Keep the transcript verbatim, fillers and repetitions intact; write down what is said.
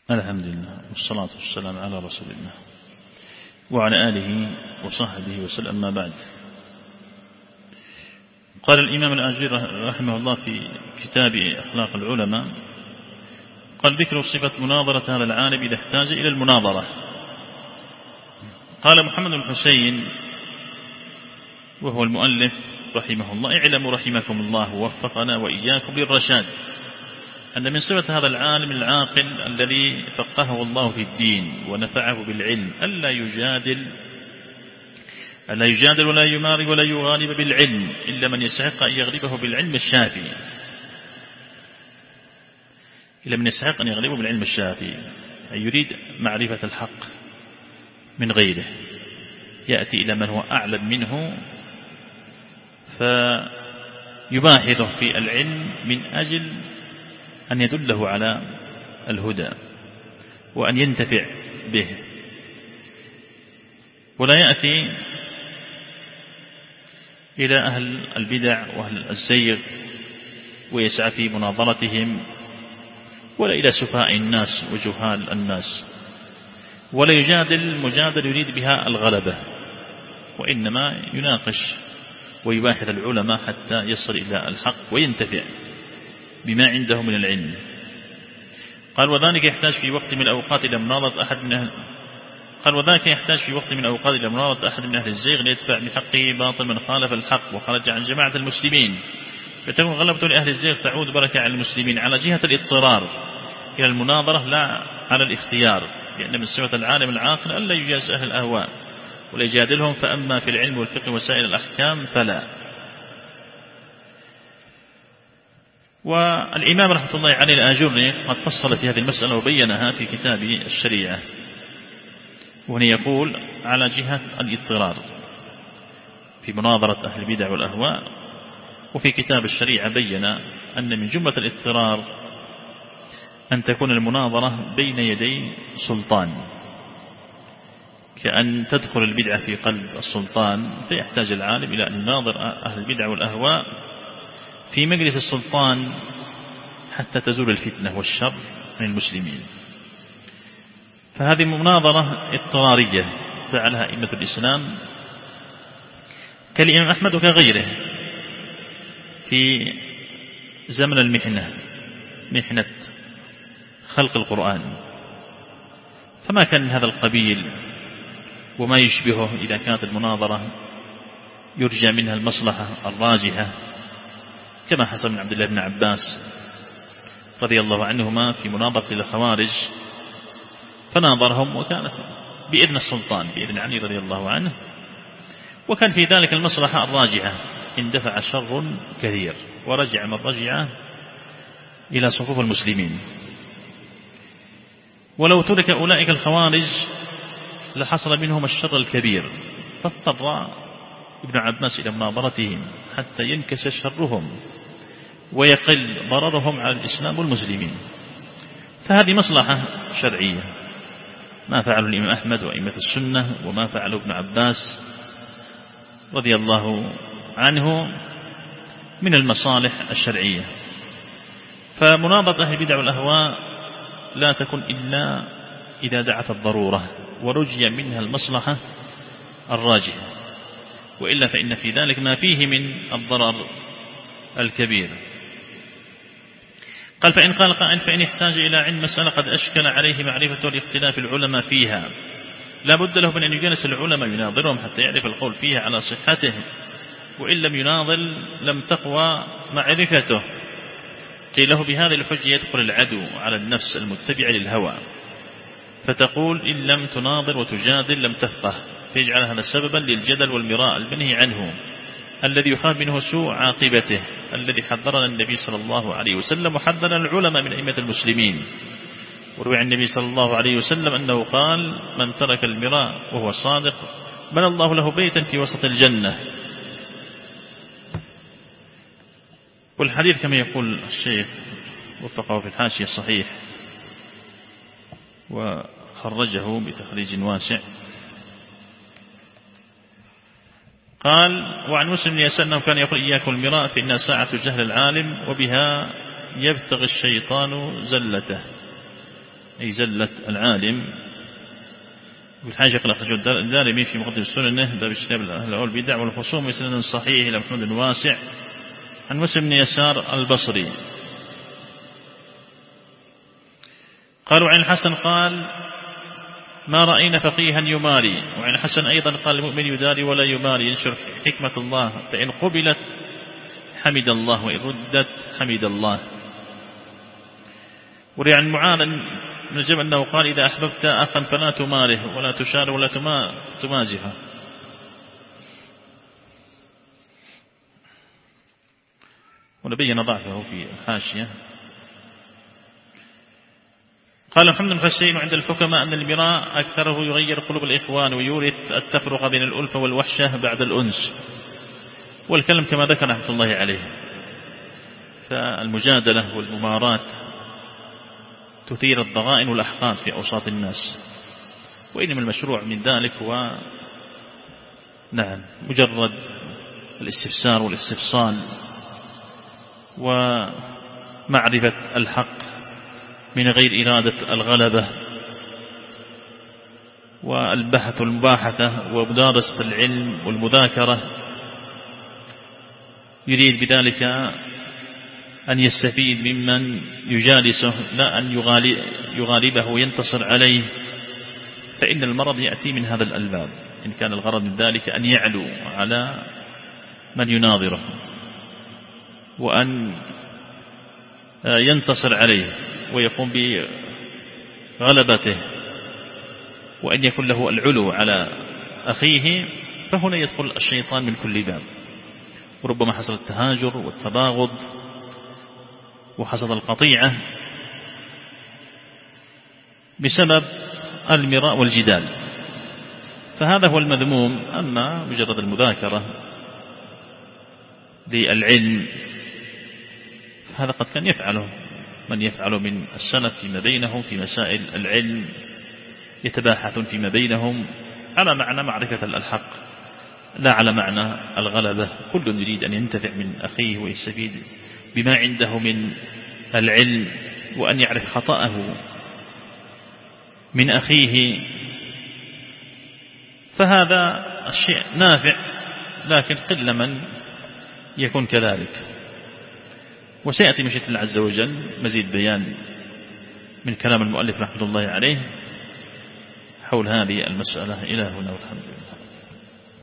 الحمد لله والصلاة والسلام على رسول الله وعلى آله وصحبه وسلم، ما بعد. قال الإمام الآجري رحمه الله في كتاب أخلاق العلماء، قال: ذكر صفة مناظرة هذا العالم إذا احتاج إلى المناظرة. قال محمد بن حسين وهو المؤلف رحمه الله: اعلموا رحمكم الله ووفقنا وإياكم للرشاد أن من صفة هذا العالم العاقل الذي فقهه الله في الدين ونفعه بالعلم ألا يجادل ألا يجادل ولا يماري ولا يغالب بالعلم إلا من يستحق أن يغلبه بالعلم الشافي إلا من يستحق أن يغلبه بالعلم الشافي أي يريد معرفة الحق من غيره، يأتي إلى من هو أعلم منه فيباحثه في العلم من أجل أن يدله على الهدى وأن ينتفع به، ولا يأتي إلى أهل البدع وأهل الزيغ ويسعى في مناظرتهم، ولا إلى سفهاء الناس وجهال الناس، ولا يجادل مجادل يريد بها الغلبة، وإنما يناقش ويباحث العلماء حتى يصل إلى الحق وينتفع بما عنده من العلم. قال: وذلك يحتاج في وقت من الأوقات إلى مناظرة أحد من أهل قال وذلك يحتاج في وقت من الأوقات إلى مناظرة أحد من أهل الزيغ ليدفع بحقه باطل من خالف الحق وخرج عن جماعة المسلمين، فتكون غلبة لأهل الزيغ تعود بركة على المسلمين على جهة الاضطرار إلى المناظرة لا على الاختيار، لأن من صفة العالم العاقل ألا يجاز أهل الأهواء ولا يجادلهم، فأما في العلم والفقه وسائر الأحكام فلا. والإمام رحمة الله عليه الآجري قد فصل في هذه المسألة وبينها في كتاب الشريعة، وهنا يقول على جهة الاضطرار في مناظرة أهل البدع والأهواء، وفي كتاب الشريعة بين أن من جملة الاضطرار أن تكون المناظرة بين يدي سلطان، كأن تدخل البدعة في قلب السلطان فيحتاج العالم إلى أن يناظر أهل البدع والأهواء في مجلس السلطان حتى تزول الفتنة والشر من المسلمين. فهذه مناظرة اضطرارية فعلها أئمة الإسلام كالإمام أحمد وكغيره في زمن المحنة، محنة خلق القرآن، فما كان من هذا القبيل وما يشبهه إذا كانت المناظرة يرجى منها المصلحة الراجحة، كما حصل من عبد الله بن عباس رضي الله عنهما في مناظرة الخوارج، فناظرهم وكانت بإذن السلطان بإذن علي رضي الله عنه، وكان في ذلك المصلحة الراجحة، اندفع شر كثير ورجع من رجع إلى صفوف المسلمين. ولو ترك أولئك الخوارج لحصل منهم الشر الكبير، فاضطر ابن عباس إلى مناظرتهم حتى ينكس شرهم ويقل ضررهم على الإسلام والمسلمين. فهذه مصلحة شرعية ما فعله الإمام أحمد وأئمة السنة وما فعله ابن عباس رضي الله عنه من المصالح الشرعية. فمناظرة أهل البدع والأهواء لا تكن إلا إذا دعت الضرورة ورجي منها المصلحة الراجحة، وإلا فإن في ذلك ما فيه من الضرر الكبير. قال: فإن قال قائل فإن احتاج إلى علم مسألة قد أشكل عليه معرفة الاختلاف العلماء فيها، لا بد له من أن يجلس العلماء يناظرهم حتى يعرف القول فيها على صحته، وإن لم يناظر لم تقوى معرفته. قيل له: بهذه الحجة يدخل العدو على النفس المتبع للهوى، فتقول إن لم تناظر وتجادل لم تفقه، فيجعل هذا سببا للجدل والمراء المنهي عنه الذي يخاف منه سوء عاقبته، الذي حذرنا النبي صلى الله عليه وسلم وحذر العلماء من أئمة المسلمين. وروي عن النبي صلى الله عليه وسلم أنه قال: من ترك المراء وهو صادق بنى الله له بيتا في وسط الجنة. والحديث كما يقول الشيخ وفقه في الحاشية الصحيح وخرجه بتخريج واسع. قال: وعن مسلم يسأل كان يقول: إياكم المراء فإنها ساعة جهل العالم وبها يبتغي الشيطان زلته. أي زلة العالم. في الحاجة قال أخرجه الدارمي في مقدمة السنن باب اجتناب الأهواء والبدع والخصوم بسند صحيح إلى محمد واسع عن مسلم بن يسار البصري قالوا عن الحسن قال ما رأينا فقيها يماري. وعن الحسن أيضا قال المؤمن يداري ولا يماري ينشر حكمة الله فإن قبلت حمد الله وإن ردت حمد الله. وروي عن معاذ بن جبل أنه قال إذا أحببت أخا فلا تماره ولا تشار ولا تمازحه. ونبين ضعفه في الحاشية. قال محمد بن حسين عند الحكماء أن المراء أكثره يغير قلوب الإخوان ويورث التفرق بين الألفة والوحشة بعد الأنس. والكلام كما ذكر رحمة الله عليه فالمجادلة والممارات تثير الضغائن والأحقاد في أوساط الناس. وإنما المشروع من ذلك هو نعم مجرد الاستفسار والاستفصال ومعرفة الحق من غير إرادة الغلبة والبحث والمباحثة ومدارسة العلم والمذاكرة يريد بذلك أن يستفيد ممن يجالسه لا أن يغالبه وينتصر عليه. فإن المرض يأتي من هذا الألباب إن كان الغرض من ذلك أن يعلو على من يناظره وأن ينتصر عليه ويقوم بغلبته وأن يكون له العلو على أخيه. فهنا يدخل الشيطان من كل باب وربما حصل التهاجر والتباغض وحصل القطيعة بسبب المراء والجدال. فهذا هو المذموم. أما مجرد المذاكرة للعلم هذا قد كان يفعله من يفعله من السلف فيما بينهم في مسائل العلم يتباحثون فيما بينهم على معنى معرفة الحق لا على معنى الغلبة. كل يريد أن ينتفع من أخيه ويستفيد بما عنده من العلم وأن يعرف خطأه من أخيه. فهذا الشيء نافع لكن قل من يكون كذلك. وسيأتي مشيئة الله عز وجل مزيد بيان من كلام المؤلف رحمة الله عليه حول هذه المسألة. إلى هنا والحمد لله.